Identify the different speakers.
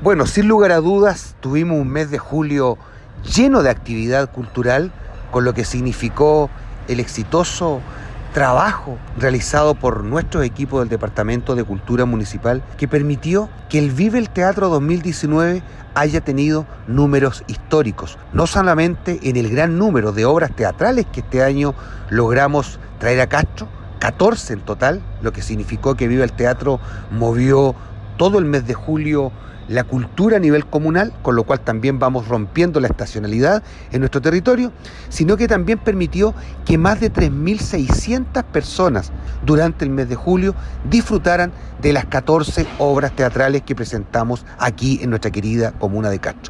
Speaker 1: Bueno, sin lugar a dudas, tuvimos un mes de julio lleno de actividad cultural, con lo que significó el exitoso trabajo realizado por nuestros equipos del Departamento de Cultura Municipal, que permitió que el Vive el Teatro 2019 haya tenido números históricos, no solamente en el gran número de obras teatrales que este año logramos traer a Castro, 14 en total, lo que significó que Vive el Teatro movió todo el mes de julio la cultura a nivel comunal, con lo cual también vamos rompiendo la estacionalidad en nuestro territorio, sino que también permitió que más de 3.600 personas durante el mes de julio disfrutaran de las 14 obras teatrales que presentamos aquí en nuestra querida comuna de Castro.